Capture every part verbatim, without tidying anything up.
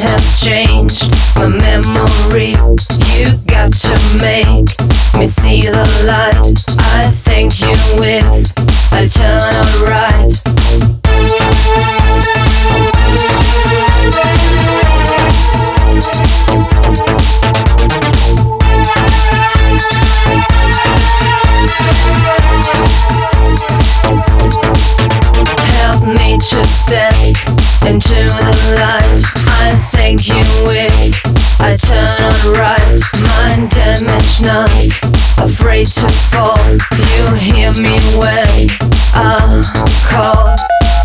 has changed my memory. You got to make me see the light. I think you with, I'll turn alright. Help me to step into the light. I think you with, I turn on right. Mind damage, not afraid to fall. You hear me when I call.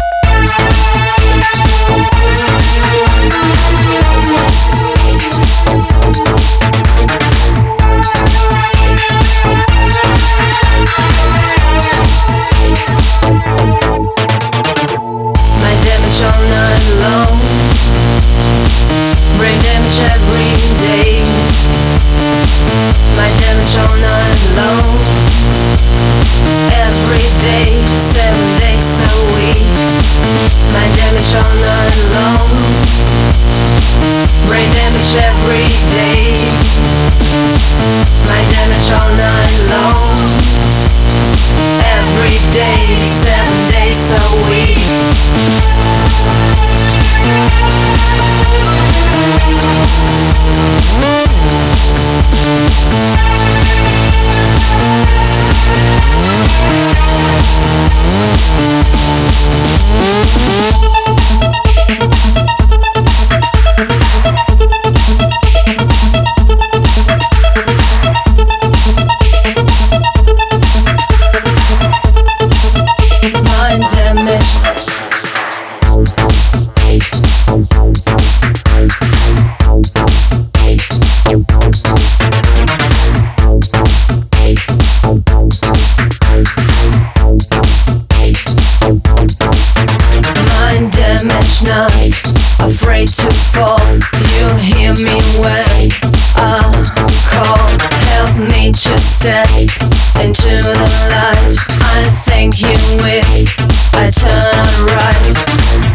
My damage all night long, brain damage every day. My damage all night long, every day, seven days a week. My damage all night long, brain damage every day. My damage all night long, every day, seven days a week. Mind damage. Mind damage, not afraid to fall. You hear me when I call. Help me to step into the light. I think you with, I turn on right.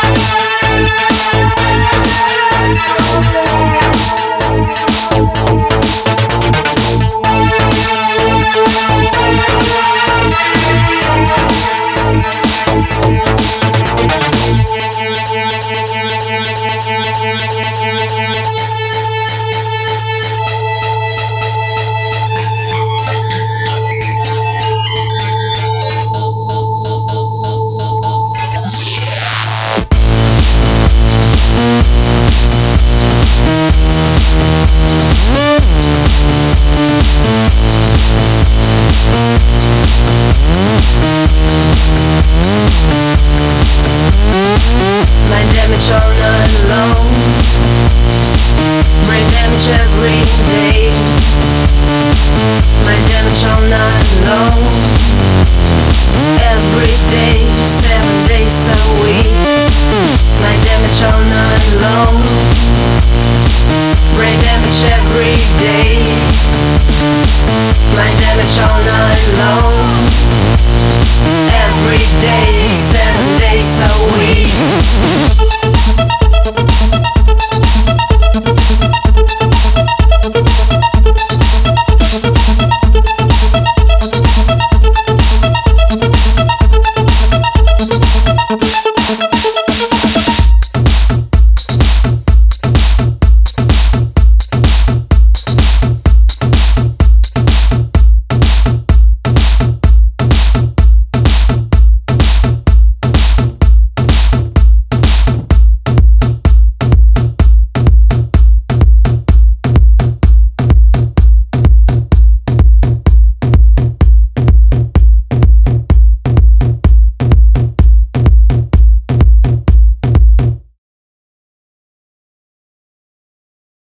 My damage all night long, brain damage every day. My damage all night long, every day, seven days a week. My damage all night long, brain damage every day. My damage all